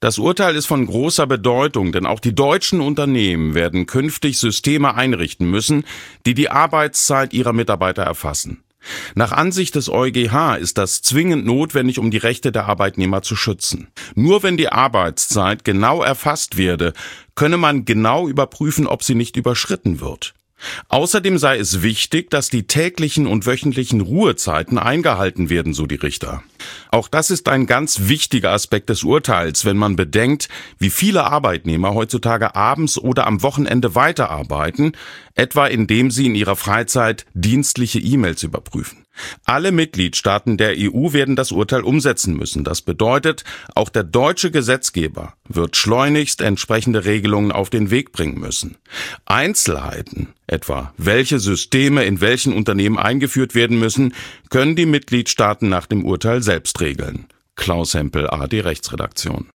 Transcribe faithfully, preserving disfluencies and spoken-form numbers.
Das Urteil ist von großer Bedeutung, denn auch die deutschen Unternehmen werden künftig Systeme einrichten müssen, die die Arbeitszeit ihrer Mitarbeiter erfassen. Nach Ansicht des EuGH ist das zwingend notwendig, um die Rechte der Arbeitnehmer zu schützen. Nur wenn die Arbeitszeit genau erfasst werde, könne man genau überprüfen, ob sie nicht überschritten wird. Außerdem sei es wichtig, dass die täglichen und wöchentlichen Ruhezeiten eingehalten werden, so die Richter. Auch das ist ein ganz wichtiger Aspekt des Urteils, wenn man bedenkt, wie viele Arbeitnehmer heutzutage abends oder am Wochenende weiterarbeiten, etwa indem sie in ihrer Freizeit dienstliche E-Mails überprüfen. Alle Mitgliedstaaten der E U werden das Urteil umsetzen müssen. Das bedeutet, auch der deutsche Gesetzgeber wird schleunigst entsprechende Regelungen auf den Weg bringen müssen. Einzelheiten, etwa welche Systeme in welchen Unternehmen eingeführt werden müssen, können die Mitgliedstaaten nach dem Urteil selbst regeln. Klaus Hempel, A R D Rechtsredaktion.